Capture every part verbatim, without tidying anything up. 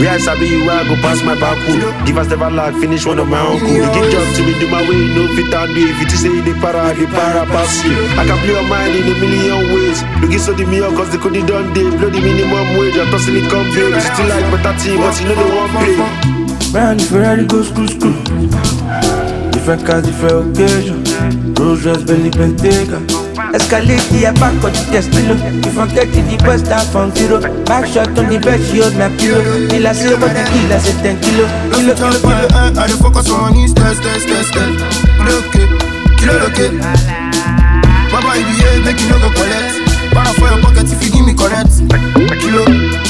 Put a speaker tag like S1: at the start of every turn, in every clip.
S1: Where I sabi you, I go past my back hood. Give us never lack, finish one of my uncle. You give job to me, do my way, no fit and do. If you just say the para, the para pass you. I can play your mind in a million ways. Look so the meal, cause they could have done day. Blow the minimum wage, I toss in the company. Still like better team, but you know they won't play.
S2: Brand new Ferrari go school school. Different cars, different occasion. Rolls Royce, Bentley, Bentayga. Escalate the back of the test below. If I'm getting the best down from zero. Back shot on the bed, she hold my pillow. Till I say what the kill, I say ten kilo. Kilo, kilo, kilo.
S3: I dey focus on money, stress, stress, stress, stress. Okay, kilo, okay. Baba, you behave, make you no go collect. Para for your pocket if you give me correct. Kilo.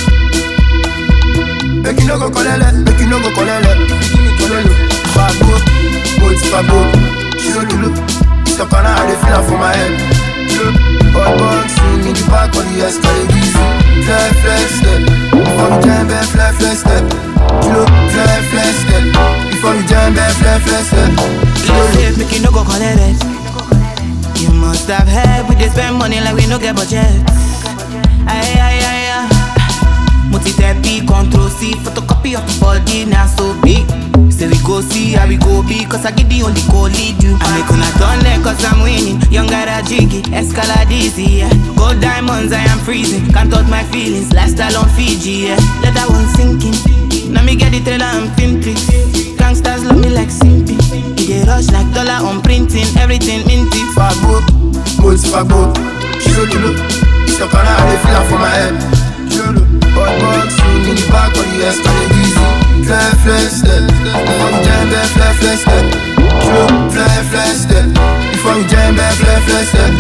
S3: Make you no go collect, make you no go collect. If you give me collect. Fabo, boat, fabo. Kilo, kilo. The corner, I dey feel her for my head. Hot boxing in the back of the escalator. Easy, fly, fly, step. Before we jam back, fly, fly, step. Kilo, fly, fly, step. Before we jam back, fly, fly, step.
S4: Kilo, safe, make you no go collect it. You must have heard we dey spend money like we no get budget. Aye, aye, aye, aye. Multi-therapy, control C, photocopy of the body, now so big. Say we go see how we go be, cause I get the only go lead you. I make una turn there cause I'm winning. Younger a jiggy, escalade easy, yeah. Gold diamonds, I am freezing. Can't touch my feelings, lifestyle on Fiji, yeah. Let that one sink in. Now me get the trailer, I'm pimping. Gangsters love me like simping. It dey rush like dollar on printing. Everything minty.
S3: Fabo, boat, fabo. Kilo, kilo. It's the corner, I dey feel her for my head. Kilo, hot boxing in the back of the escalator. Easy. Fly, fly, step. Before we jam back, fly, fly, step. Kilo, fly, fly, step. Before we jam back, fly, fly, step.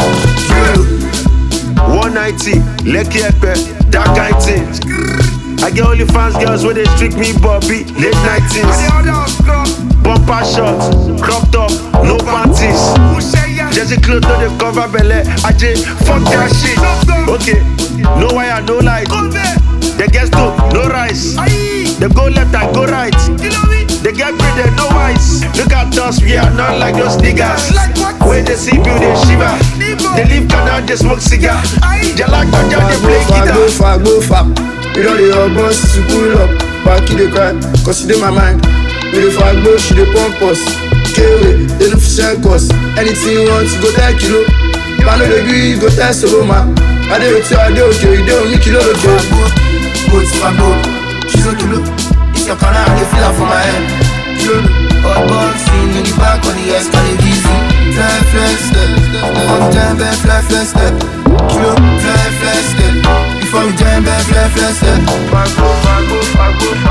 S3: Kilo.
S1: one ninety, Lekki Epe, that kind thing. I get only fans girls where they streak me Bobby, late nineties. Bumper shots, cropped up, no panties. Jersey clothes, no they cover belly. I just fuck that shit. Okay, no wire, no light. They get stove, no rice. They go left and go right. They get bread, they no ice. Look at us, we are not like those niggas. When they see you, they shiver. They leave Canada, they smoke cigar. They like Ganja, they play guitar.
S3: Go far, go far. You know the old boss to pull up. Back in the cry, cause you in my mind. We the far go, she the pump us. K-way, they look for shank us. Anything you want, go tell kilo. If I know the agree, go tell Soloma. I do it to I do okay, you don't make kilo okay. Boat, fabo. She's a kilo. It's your corner, I feel her for my head. Kilo. Hot boxing in the back of the escalator. Easy. Fly, fly, step. Before we jam back, fly, fly, step. Kilo. Fly, fly, step. Before we jam back, fly, fly, step. Fago, fago, fago, fago.